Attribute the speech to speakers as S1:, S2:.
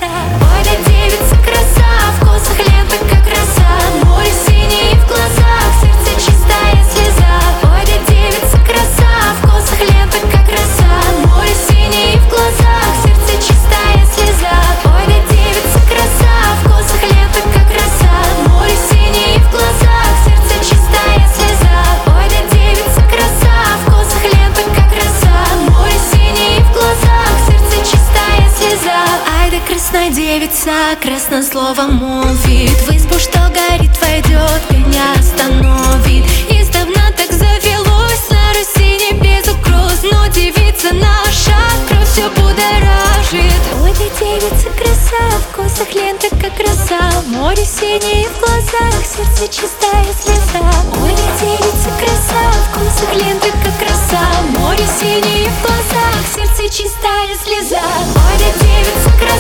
S1: слеза. Ой, да девица краса, в косах лента как роса, море синее в глазах, сердце чистая слеза. Ой, да девица краса, в косах лента как роса, море синее в глазах, сердце чистая слеза. Ой, да девица краса, в косах лента как роса, море синее в глазах, сердце чистая слеза. Ой, да девица краса, в косах лента как роса, море синее в глазах, сердце чистая слеза. Ай да красная девица, красно слово молвит, в избу, что горит, войдет, меня остановит. Издавна так завелось на Руси не без угроз, но девица наша кровь все будоражит. Ой, да девица краса, в косах лента как роса, море синее в глазах, сердце чистая слеза. Ой, да девица краса, в косах лента как роса, море синее в глазах, сердце чистая слеза. Ой, да девица краса.